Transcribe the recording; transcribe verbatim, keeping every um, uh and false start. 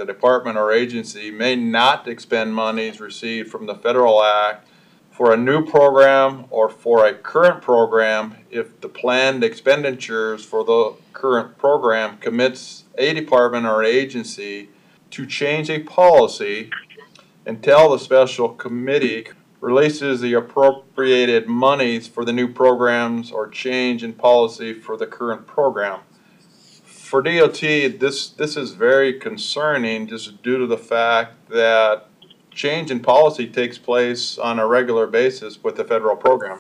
the department or agency may not expend monies received from the federal act for a new program or for a current program if the planned expenditures for the current program commits a department or agency to change a policy until the special committee releases the appropriated monies for the new programs or change in policy for the current program. For D O T, this, this is very concerning just due to the fact that change in policy takes place on a regular basis with the federal program.